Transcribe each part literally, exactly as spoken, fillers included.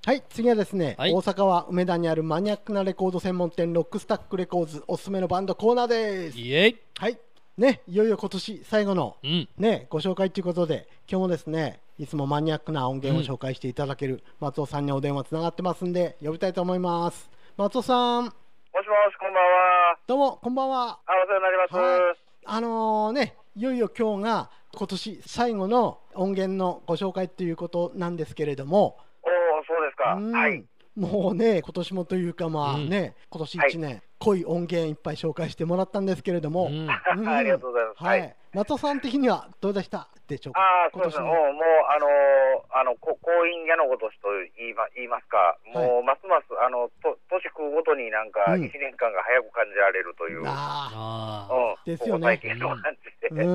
はい、次はですね、 はい、 大阪は梅田にあるマニアックなレコード専門店ロックスタックレコーズおすすめのバンドコーナーです。 イエイ。 はいね、いよいよ今年最後の、 うんね、ご紹介ということで、今日もですねいつもマニアックな音源を紹介していただける松尾さんにお電話つながってますんで呼びたいと思います。松尾さん。 もしもし、こんばんは。 どうもこんばんは。 あ、お世話になります。 はい、あのー、ねいよいよ今日が今年最後の音源のご紹介ということなんですけれども。 おー、そうですか。はい。 もうね今年もというかまあね、うん、今年いちねん、はい、濃い音源いっぱい紹介してもらったんですけれども、うんうん、ありがとうございます。 はい。松尾さん的にはどうでしたでしょうか。 ああ、そうですね。もうあのー、あの婚姻矢のごとしと言いま言いますか、もう、はい、ますますあのと年食うごとになんかいちねんかんが早く感じられるという。うん、 ああ、うん、ですよね。 最近の感じで。 うん。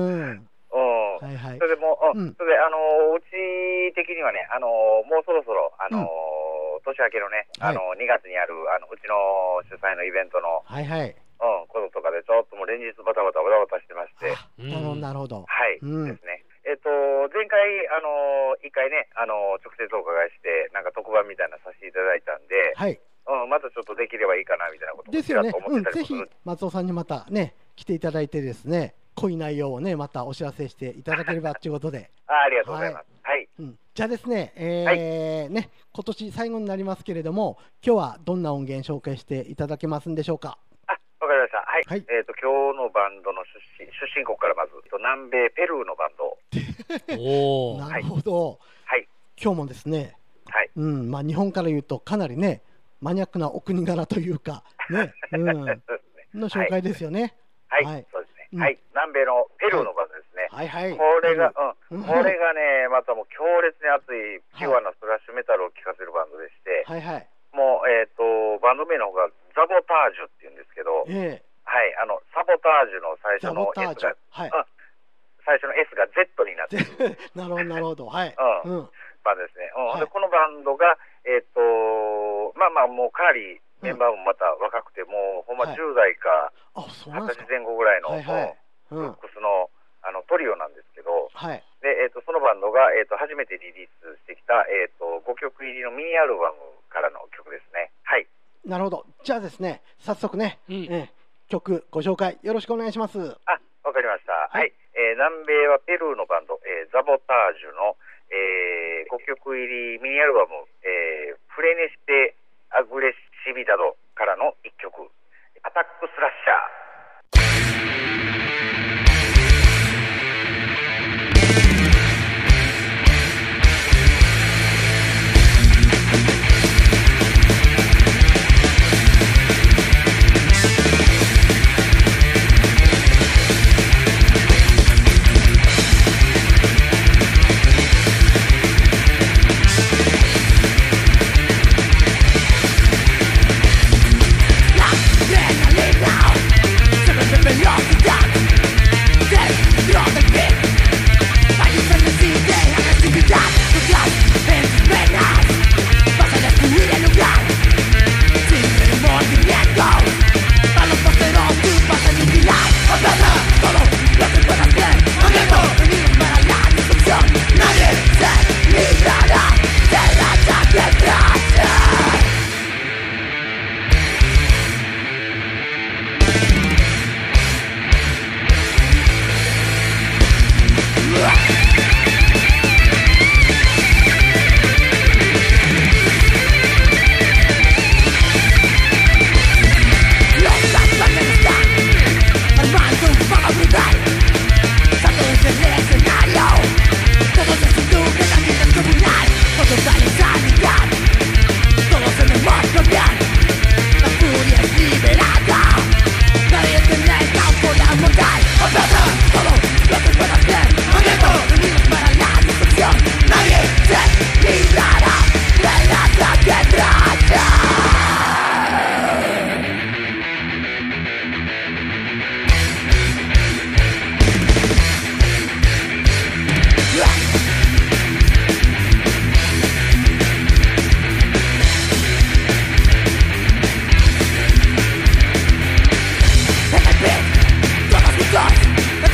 うん、 はいはい、それでもう、うん、それであのうち的にはね、あのもうそろそろあの、うん、年明けのね、あの、はい、にがつにあるあのうちの主催のイベントの、 はいはい、 うん、こととかでちょっともう連日バタバタバタバタしてまして、 なるほどなるほど、 はい、うん、ですね。えっと前回あの一回ねあの直接お伺いしてなんか特番みたいなのさせていただいたんで、はい、うん、またちょっとできればいいかなみたいなことですよね。うん、ぜひ松尾さんにまたね来ていただいてですね。濃い内容をねまたお知らせしていただければということであ, ありがとうございます。はい、はい、 うん、じゃあですね、えーはい、ね今年最後になりますけれども今日はどんな音源紹介していただけますんでしょうか。 あ、わかりました。はい、はい、えっ、ー、と今日のバンドの出身出身国からまず南米ペルーのバンドおーなるほど、 はい、 今日もですね、 はい、 うんまあ、日本から言うとかなりねマニアックなお国柄というかね、うん、の紹介ですよね。 はい、はいはい、そうですね、うん、はい、南米のペルーのバンドですね。 はいはい、 これが、うん、これがね、またもう強烈に熱いピュアなスラッシュメタルを聴かせるバンドでして、 はいはい、 もう、えっ、ー、と、バンド名の方がザボタージュっていうんですけど、えー、はい、あの、サボタージュの最初の S が、はい、うん、最初の S が Z になってる。 なるほど、なるほど、はい。 うん、うん、バンドですね。うん、はい、で、このバンドが、えっ、ー、と、まあまあ、もうかなり、メンバーもまた若くて、もうほんまじゅう代かはたちぜん後ぐらいのルックスのあのトリオなんですけど、はい、でえー、とそのバンドが、えー、と初めてリリースしてきた、えー、とごきょく入りのミニアルバムからの曲ですね。はい、 なるほど。じゃあですね早速ね、うんえー、曲ご紹介よろしくお願いします。 あ、わかりました。はい、はい、えー、南米はペルーのバンド、えー、ザボタージュの、えー、ごきょく入りミニアルバム、えー、フレネステアグレッシビダドからの一曲、アタックスラッシャ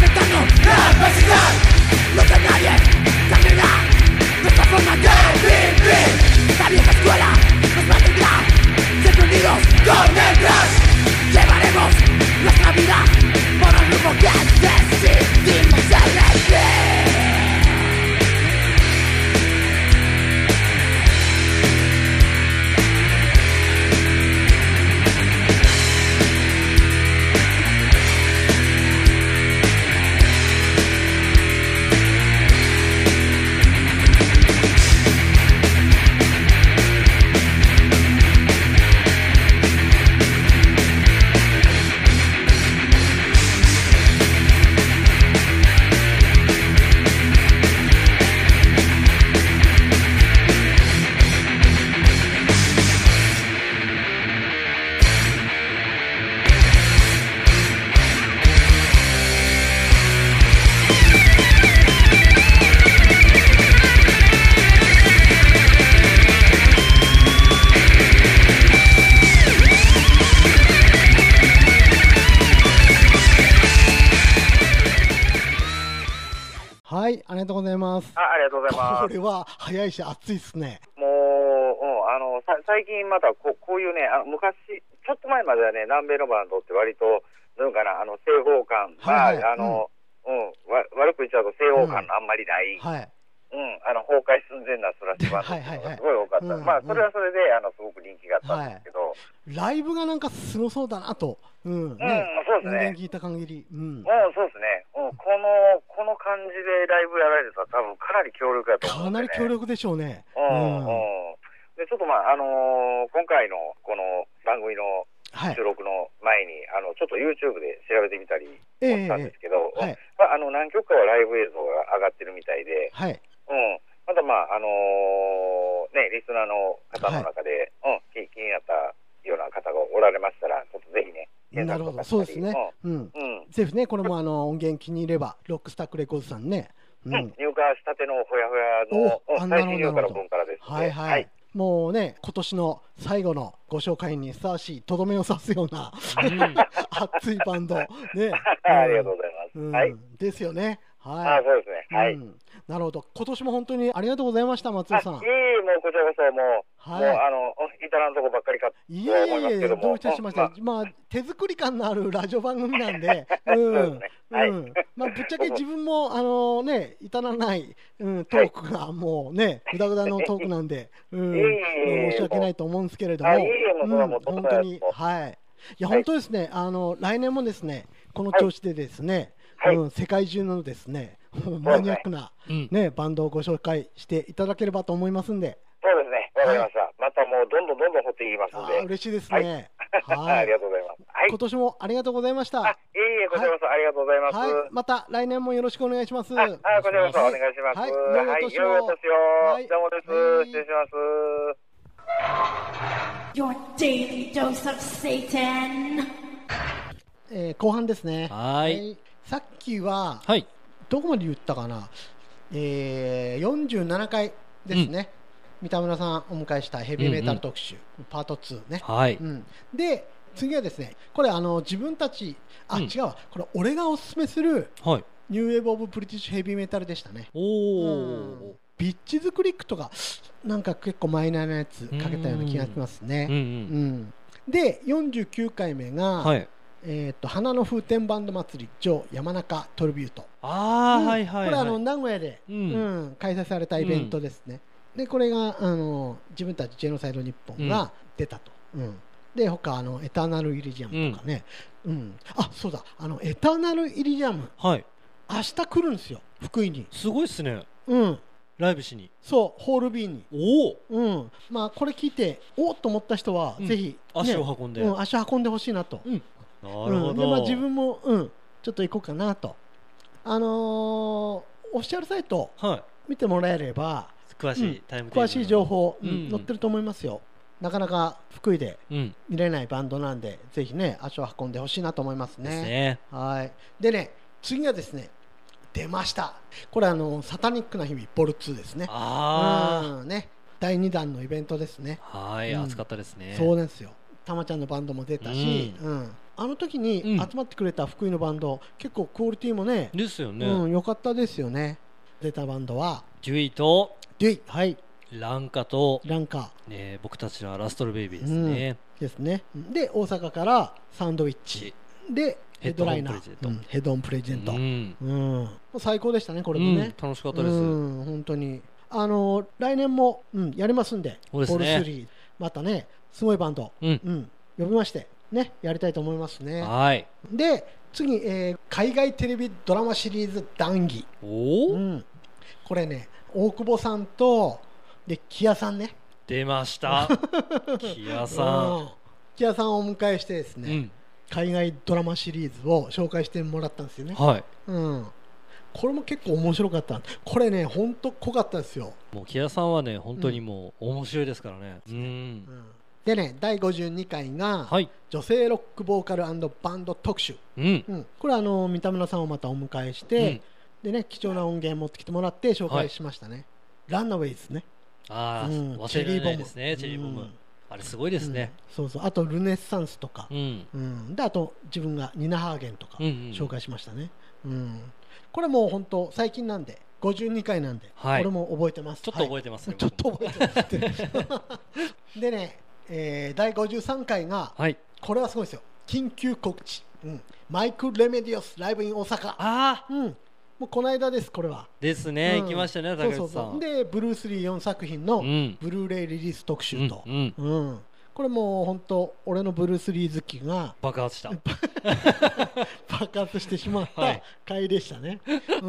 ー。No te nadie, camina, no estás por nadie. escuela nos mantendrá siempre unidos con el crash. Llevaremos nuestra vida por el rumbo que decidimos elegir. はい、ありがとうございます。 あ、ありがとうございます。 これは早いし熱いですね。 もう、うん、あのさ最近またここういうね、あの昔ちょっと前まではね、南米のバンドって割となんかな、あの正方感、はいはい、まああの、うん、うん、わ悪く言っちゃうと正方感のあんまりない。うん、はい。うん、あの崩壊寸前なスラッシュバンドがすごい多かった。まあそれはそれであのすごく人気があったんですけど、はい、 ライブがなんかすごそうだなと、うん、ね、 うん、そうですね。 音源聞いた限り、うん、 うん、そうですね。うん、このこの感じでライブやられてたら多分かなり強力だと思うんで、ね、 かなり強力でしょうね。 うん、うん。でちょっとまああのー、今回のこの番組の収録の前に、はい、あのちょっと YouTube で調べてみたりしたんですけど、えーえーはい、まあ、あの何曲かはライブ映像が上がってるみたいで、はい、うん、またまああのー、ねリスナーの方の中で、はい、うん、気になったような方がおられましたらちょっとぜひね。 なるほど、そうですね。うん、うん、ぜひね、これもあの音源気に入れば、ロックスタックレコーズさんね。 うん、入荷したてのほやほやの最新入荷の分からですね。 はいはい。はい、もうね、今年の最後のご紹介にふさわしい、とどめを刺すような、熱いバンド。ね。 ありがとうございます。 うん、 はい。 ですよね。はい。 あ、そうですね。はい。うん、 なるほど。今年も本当にありがとうございました、松尾さん。いい、もうこちらこそ、もう、はい、もうあの、至らんとこばっかりかと思いますけども。 どういたしまして、まあ、まあ、手作り感のあるラジオ番組なんで、うん、ね、はい、うん、まあ、ぶっちゃけ自分も、あのね、至らない、うん、トークがもうね、ぐだぐだのトークなんで、うん、申し訳ないと思うんですけれども、うん、本当に、はい。いや、本当ですね、あの、来年もですね、この調子でですね、はい、うん、世界中のですね、マニアックな、ねね、バンドをご紹介していただければと思いますんで。 そうですね、わかりました。はい、またもうどんどんどんどん掘っていきますので。 嬉しいですね。 はい、ありがとうございます。はい、 今年もありがとうございました。 あ、いえいえ、こちらこそありがとうございます。はい、 また来年もよろしくお願いします。 あ、こちらこそお願いします。はい、良いお年を。はい、どうもです。失礼します。 Your daily dose of Satan。 えー、後半ですね。 はい。 はいさっきは、 はい、 どこまで言ったかな、えー、よんじゅうななかいですね、うん、三田村さんお迎えしたヘビーメタル特集、うんうん、パートツーね、 はいうん、で次はですねこれあの自分たちあ、うん、違うわこれ俺がおすすめする、はい、ニューウェーブ・オブ・ブリティッシュ・ヘビーメタルでしたね。 おー、 うん、ビッチズ・クリックとかなんか結構マイナーなやつかけたような気がしますね。うんうんうん、でよんじゅうきゅうかいめが、はいえー、と花の風天バンド祭り上山中トリビュート。 あ、うんはいはいはい、 これあの名古屋で、うんうん、開催されたイベントですね、うん、でこれがあの自分たちジェノサイド日本が出たと、うんうん、で他あのエターナルイリジアムとかね、うんうん、あそうだあのエターナルイリジアム、はい、明日来るんですよ福井に。 すごいっすね、 うん、 ライブしにそうホール B にお、 うんまあ、これ聞いておっと思った人は、うん、ぜひ、ね、 足を運んで、 うん、足を運んでほしいなと、うんなるほど、うん、 でまあ、自分も、うん、ちょっと行こうかなと、あのー、オフィシャルサイト見てもらえれば、はい、詳しい、うん、タイムテーブル詳しい情報、うんうん、載ってると思いますよ。なかなか福井で見れないバンドなんで、うん、ぜひね足を運んでほしいなと思いますね。 ですね。 はいでね次はですね出ましたこれあのサタニックな日々ボルツーですね。 あうんねだいにだんのイベントですね。 はい、うん、熱かったですね。 そうですよたまちゃんのバンドも出たし、うんうんあの時に集まってくれた福井のバンド、うん、結構クオリティもねですよね、 うん、良かったですよね。出たバンドはデュイとデュイはいランカとランカ、 ね、僕たちのラストルベイビーですね、 うん、ですね。で大阪からサンドウィッチでヘッドライナー、うん、ヘッドオンプレゼント、うんうん、最高でしたねこれもね、 うん、楽しかったです、うん、 本当にあの来年も、うん、やりますんで、 そうですね、 ボールスリーまたねすごいバンド、うんうん、呼びましてねやりたいと思いますね。 はい。 で次、えー、海外テレビドラマシリーズ談義、 お、 うん、これね大久保さんとで木屋さんね出ました木屋さん、うん、 木屋さんをお迎えしてですね、うん、海外ドラマシリーズを紹介してもらったんですよね。 はい、 うん、これも結構面白かった。これね本当濃かったですよ。 もう木屋さんはね本当にもう面白いですからね、うんうん、 でねだいごじゅうにかいが、はい、女性ロックボーカル&バンド特集、うんうん、これはあの三田村さんをまたお迎えして、うん、でね貴重な音源持ってきてもらって紹介しましたね、はい、ランナウェイズね、 あ、うん、忘れられないですね、チェリーボム、うん、あれすごいですね、 うん、そうそう、あとルネッサンスとか、うんうん、であと自分がニナ・ハーゲンとか紹介しましたね、うんうん、これもう本当最近なんでごじゅうにかいなんで、はい、これも覚えてます。 ちょっと覚えてますね、 はい、ちょっと覚えてますでね、えー、だいごじゅうさんかいが、はい、これはすごいですよ、緊急告知、うん、マイク・レメディオスライブイン大阪、あ、うん、もうこの間です、これはですね、うん、行きましたね、竹内さん。そうそうそう、 でブルースリーよんさく品のブルーレイリリース特集と、うんうんうん、これもう本当俺のブルースリー好きが爆発した爆発してしまった回でしたね、はい、うん、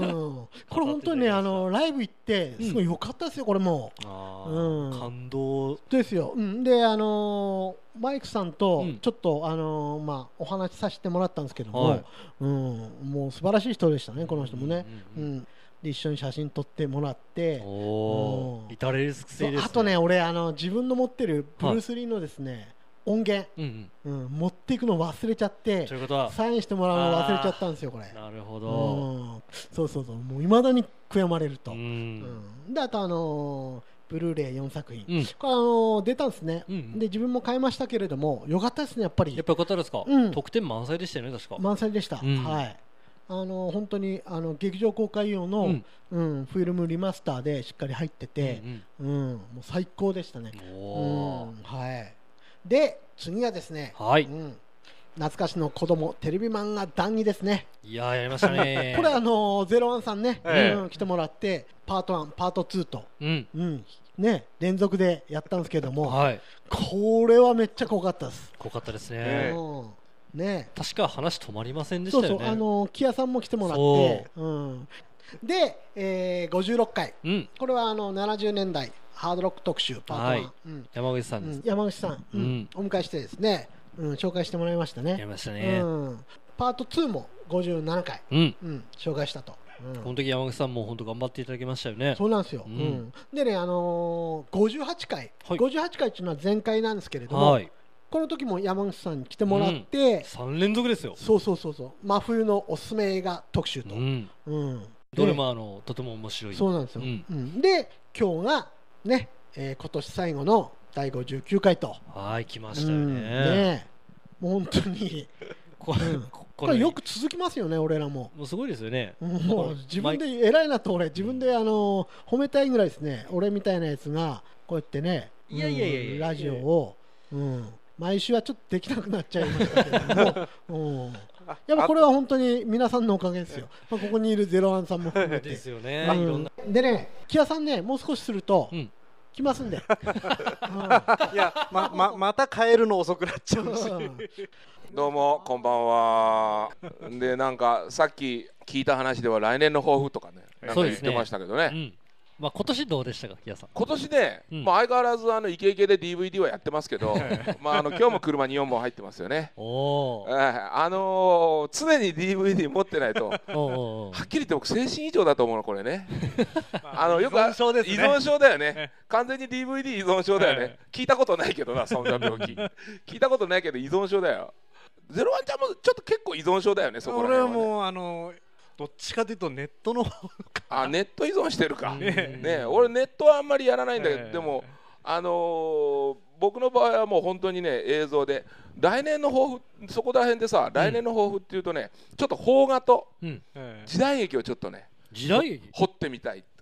これ本当にねあのライブ行ってすごい良かったですよ、これも、 あ、うん、感動ですよ、うん、であのー、マイクさんとちょっと、うん、あのー、まあ、お話しさせてもらったんですけども、はい、うん、もう素晴らしい人でしたねこの人もね、うんうんうん、で一緒に写真撮ってもらって、 お、うん、至れり尽くせりですね。 あとね俺あの自分の持ってるブルース・リーのですね、はい、音源、うんうんうん、持っていくの忘れちゃってサインしてもらうの忘れちゃったんですよこれ。 なるほど、 うん、そうそうそう、もう未だに悔やまれると、うんうん、であとあのー、ブルーレイよんさく品、うん、これあのー、出たんですね、うんうん、で自分も買いましたけれども良かったですね、やっぱり。 やっぱ良かったですか、うん、得点満載でしたよね確か。 満載でした、うん、はい、あの本当にあの劇場公開用の、うんうん、フィルムリマスターでしっかり入ってて、うんうんうん、もう最高でしたね、お、うん、はい、で次はですね、はい、うん、懐かしの子供テレビ漫画談義ですね。 いやーやりましたねこれあのゼロワンさんね、はい、うん、来てもらってパートワンパートツーと、うんうん、ね、連続でやったんですけども、はい、これはめっちゃ濃かったです。 濃かったですね、 うんね、 確か話止まりませんでしたよね。 そうそう、あの木屋さんも来てもらって、う、うん、で、えー、ごじゅうろっかい、うん、これはあのななじゅうねんだいハードロック特集パートワン、はい、うん、 山口さんです、 うん、山口さん、うんうん、お迎えしてですね、うん、紹介してもらいましたね。やりましたね、うん、 パートツーもごじゅうななかい、うんうん、紹介したと、 うん、この時山口さんも本当頑張っていただきましたよね。 そうなんですよ、うんうん、でね、あのー、ごじゅうはちかい、はい、ごじゅうはちかいっていうのは前回なんですけれども、はい、この時も山口さんに来てもらって、うん、 さんれんぞくですよ。 そうそうそうそう、真冬のおすすめ映画特集と、うんうん、 どれもあのとても面白い。 そうなんですよ、うんうん、で今日がね、えー、今年最後のだいごじゅうきゅうかいと。 はい来ましたよね、うん、 ね、もう本当にこれ、うん、これよく続きますよね俺らも。 もうすごいですよね。 もう自分で偉いなと俺自分であの褒めたいぐらいですね。俺みたいなやつがこうやってね、 いやいやいやいやラジオを、うん、毎週はちょっとできなくなっちゃいましたけども、うん、やっぱこれは本当に皆さんのおかげですよ。まあ、ここにいるゼロワンさんも含めてですよね、 うん、いろんなでね、木屋さんねもう少しすると、うん、来ますんで、うん、 いや ま, ま, また帰るの遅くなっちゃうしどうもこんばんは。でなんかさっき聞いた話では来年の抱負とかねなんか言ってましたけどね、うん、 まあ、今年どうでしたか木屋さん。 今年ね、うん、まあ、相変わらずあのイケイケで ディーブイディー はやってますけどまああの今日も車によんぼん入ってますよね。お、えー、あのー、常に ディーブイディー 持ってないとはっきり言って僕精神異常だと思うのこれねあのよく依存症ですね。依存症だよね完全に ディーブイディー 依存症だよね聞いたことないけどなそんな病気聞いたことないけど依存症だよ。ゼロワンちゃんもちょっと結構依存症だよねそこら辺は、ね、 俺はもうあのーどっちかというとネットの方あネット依存してるか、ねね、俺ネットはあんまりやらないんだけど、えー、でも、あのー、僕の場合はもう本当にね映像で来年の抱負そこら辺でさ、うん、来年の抱負っていうとねちょっと邦画と時代劇をちょっとね、 時代劇掘ってみたいという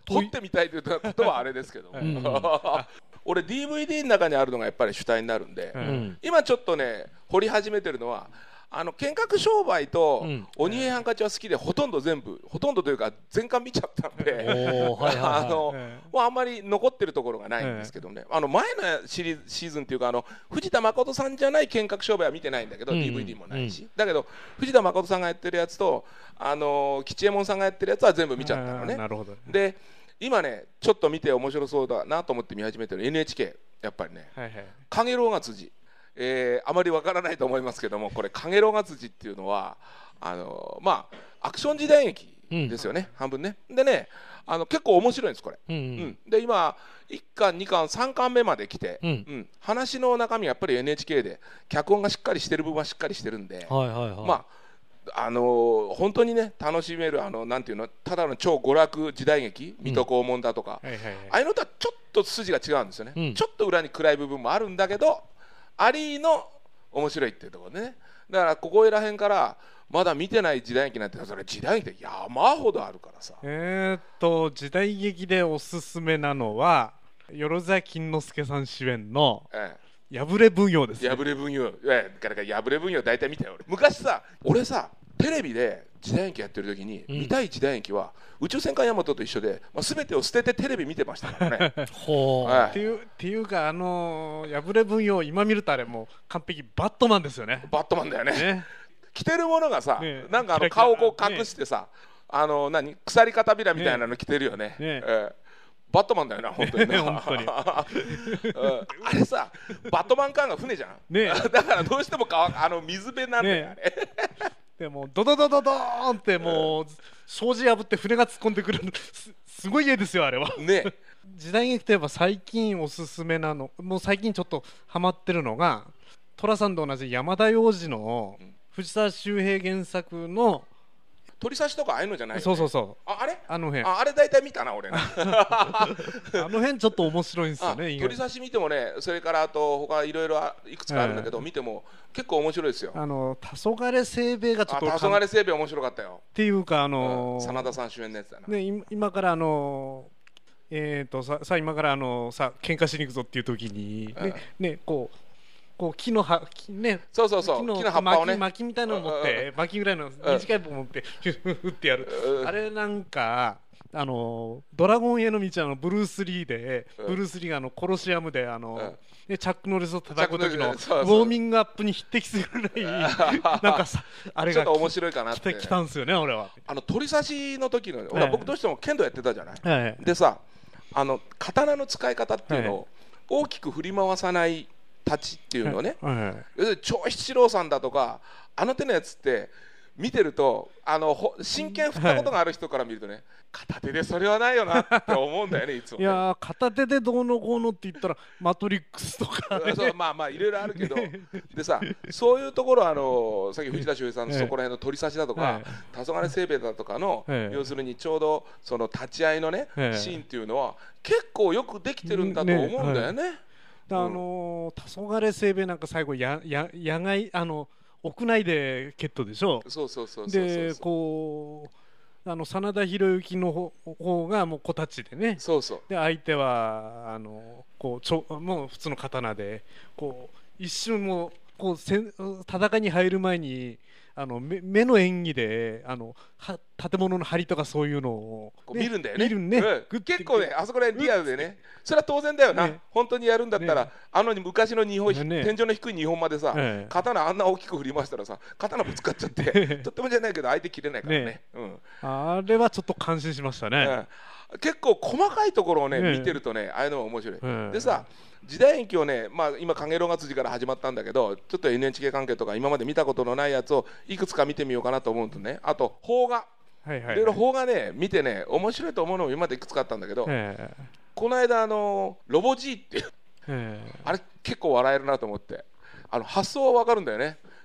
掘ってみたいということはあれですけど俺 ディーブイディー の中にあるのがやっぱり主体になるんで、うん、今ちょっとね掘り始めてるのはあの見学商売と鬼平犯科帳は好きでほとんど全部ほとんどというか全巻見ちゃったんであのもうあんまり残ってるところがないんですけどね、あの前のシリーズシーズンっていうかあの藤田誠さんじゃない見学商売は見てないんだけど、うん、ディーブイディー もないし、うん、だけど藤田誠さんがやってるやつとあの吉右衛門さんがやってるやつは全部見ちゃったのね。なるほど。で今ねちょっと見て面白そうだなと思って見始めてる エヌエイチケー やっぱりね「かげろうが辻」えー、あまりわからないと思いますけどもこれ「かげろうが辻」っていうのはあのまあアクション時代劇ですよね、うん、半分ねでねあの結構面白いんですこれ、うんうんうん、で今いっかんにかんさんかんめまで来て、うんうん、話の中身やっぱり エヌエイチケー で脚本がしっかりしてる部分はしっかりしてるんで、はいはいはい、まああのー、本当にね楽しめるあのなんていうのただの超娯楽時代劇水戸黄門だとか、うんはいはいはい、ああいうのとはちょっと筋が違うんですよね、うん、ちょっと裏に暗い部分もあるんだけどありの面白いっていうところね。だからここら辺からまだ見てない時代劇なんてそれ時代劇って山ほどあるからさ。 えーっと時代劇でおすすめなのは万座金之助さん主演の破れ奉行ですね。 破れ奉行、ええ、から破れ奉行大体見たよ俺。昔さ俺さテレビで時代劇やってる時に、うん、見たい時代劇は宇宙戦艦ヤマトと一緒で、まあ、全てを捨ててテレビ見てましたからねほう、はい、っていうっていうかあのー、破れ奉行今見るとあれもう完璧バットマンですよね。 バットマンだよね、ね着てるものがさ、ね、なんかあの顔をこう隠してさ、ね、あの何鎖片びらみたいなの着てるよね、ねえー、バットマンだよな本当にね本当に、うん、あれさバットマンカーが船じゃん、ね、だからどうしてもかあの水辺なんだよねでもドドドドドーンってもう障子破って船が突っ込んでくるの す, すごい家ですよあれはね時代劇といえば最近おすすめなのもう最近ちょっとハマってるのが寅さんと同じ山田洋次の藤沢周平原作の鳥刺しとかああいうのじゃないよね。 そうそうそう。 あ、あれ？ あの辺。 あ、あれ大体見たな俺な。 あの辺ちょっと面白いんですよね。 鳥刺し見てもね、それからあと他いろいろいくつかあるんだけど、えー、見ても結構面白いですよ。 あの黄昏清兵衛がちょっと。 黄昏清兵衛面白かったよ。 っていうかあのー、 真田さん主演のやつだな。 ね今からあのー、えっ、ー、とささ今からあのー、さ喧嘩しに行くぞっていう時にね、うん、ねこう。こう木の葉ねそうそうそう木 の, 木の葉っぱをね巻きみたいなのを持って巻きぐらいの短い棒を持って打ってやるあれなんかあのドラゴンへの道あのブルース・リーでブルース・リーがあのコロシアムであのでチャック・ノリスを叩く時のウォーミングアップに匹敵するぐらいなんかさあれがちょっと面白いかなってきたんですよね俺は。 あの鳥刺しの時の俺は僕どうしても剣道やってたじゃない、はい、でさあの刀の使い方っていうのを大きく振り回さない立ちっていうのをね、はいはい、要するに長七郎さんだとかあの手のやつって見てるとあの真剣振ったことがある人から見るとね、はい、片手でそれはないよなって思うんだよねいつもね。 いや片手でどうのこうのって言ったらマトリックスとか、ね、 そうまあまあいろいろあるけどでさそういうところあのさっき藤田修平さんのそこら辺の鳥刺しだとか黄昏清兵衛だとかの、はい、要するにちょうどその立ち合いのね、はい、シーンっていうのは結構よくできてるんだと思うんだよね。ねはいあのー、黄昏清兵衛なんか最後やや野外あの屋内で決闘でしょ。 そうそうそうそうでこうあの真田広之の方方がもう小太刀でね。 そうそうで相手はあのこうちょもう普通の刀でこう一瞬もうこうせん戦いに入る前にあの 目, 目の演技であのは建物の梁とかそういうのを、 ね、見るんだよね。 見るね、 うん、結構ねあそこら辺リアルでねそれは当然だよな、ね、本当にやるんだったら、ね、あの昔の日本、ね、天井の低い日本までさ、ね、刀あんな大きく振り回したらさ刀ぶつかっちゃってとってもじゃないけど相手切れないからね、ねうん、 あれはちょっと感心しましたね、 うん、結構細かいところをね、ね見てるとねああいうのも面白い、ね、でさ時代劇をね、まあ、今かげろうが辻から始まったんだけどちょっと エヌエイチケー 関係とか今まで見たことのないやつをいくつか見てみようかなと思うとねあと邦画いろいろ邦画ね見てね面白いと思うのも今までいくつかあったんだけどこの間あのロボ G ってあれ結構笑えるなと思ってあの発想は分かるんだよね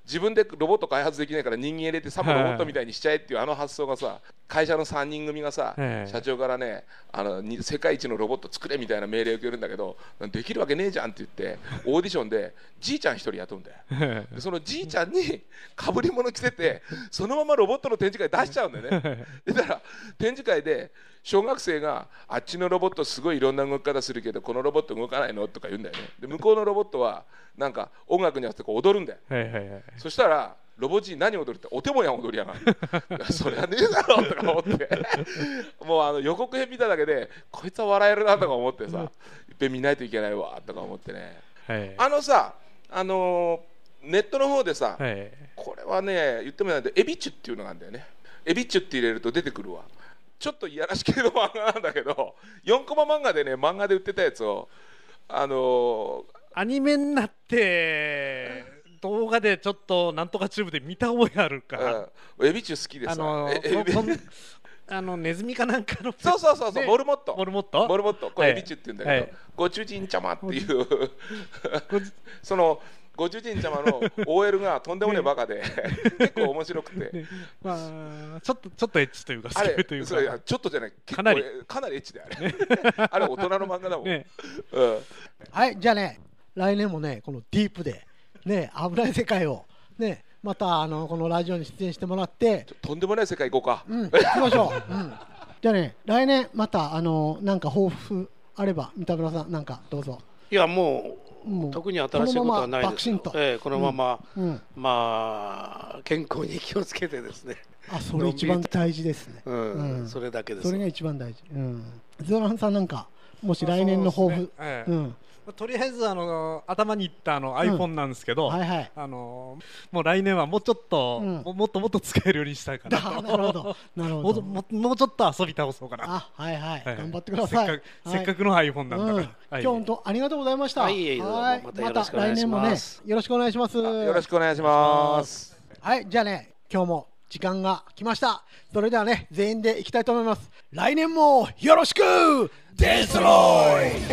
自分でロボット開発できないから人間入れてさもロボットみたいにしちゃえっていうあの発想がさ、会社のさんにん組がさ、社長からね、あの世界一のロボット作れみたいな命令を受けるんだけど、できるわけねえじゃんって言ってオーディションでじいちゃん一人雇うんだよ。でそのじいちゃんにかぶり物着せてそのままロボットの展示会出しちゃうんだよね。だから展示会で小学生があっちのロボットすごいいろんな動き方するけどこのロボット動かないのとか言うんだよね。で向こうのロボットはなんか音楽に合わせてこう踊るんだよ、はいはいはい、そしたらロボじい何踊るってお手もやん踊りやがるそりゃねえだろとか思ってもうあの予告編見ただけでこいつは笑えるなとか思ってさ、いっぺん見ないといけないわとか思ってね、はい、あのさあのー、ネットの方でさ、はい、これはね言ってもないんでエビチュっていうのがあるんだよね。エビチュって入れると出てくるわ。ちょっといやらし系の漫画なんだけどよんコマ漫画でね漫画で売ってたやつをあのー、 アニメになって動画でちょっとなんとかチューブで見た覚えあるから、 うん、エビチュ好きでさ、あのー、 あのネズミかなんかのそうそうそうそう、ね、モルモットモルモットモルモットこれエビチュって言うんだけど、はい、ご主人ちゃまっていうそのご主人様の オーエル がとんでもねえバカで、ね、結構面白くて、ね、 まあ、ちょっとちょっとエッチというかスケベというか、 それちょっとじゃないかなりかなりエッチであれ、ね、あれ大人の漫画だもん、ね、 うん、はいじゃあね来年もねこのディープでね危ない世界をねまたあのこのラジオに出演してもらってとんでもない世界行こうか、 うん、行きましょう、うん、じゃあね来年またあのなんか抱負あれば三田村さんなんかどうぞ。 いやもうもう特に新しいことはないですよ。えー、このまま、うんうん、まあ健康に気をつけてですね。 あ、それ一番大事ですね。 うんうん、それだけです。 それが一番大事。うん。ズドランさんなんかもし来年の抱負、ね、うん。 とりあえずあの頭にいったあの iPhone なんですけど、うんはいはい、あのもう来年はもうちょっと、うん、もっともっと使えるようにしたいかなと。 なるほどなるほどもう、もうちょっと遊び倒そうかな。 あ、はいはい、はい、頑張ってください。 せっかく、はい、せっかくの iPhone なんだから、うんはい、 今日本当ありがとうございました。 はい、はい、またよろしくお願いします。 また来年もねよろしくお願いします。 よろしくお願いします。 はい、じゃあね今日も時間が来ました。それではね全員でいきたいと思います。来年もよろしくデストロイ。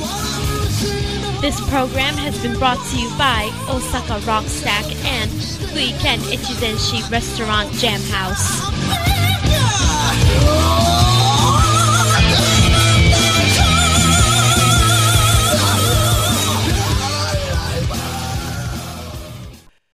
This program has been brought to you by Osaka Rock Stack and Fuiken Ichizenshi Restaurant Jam House.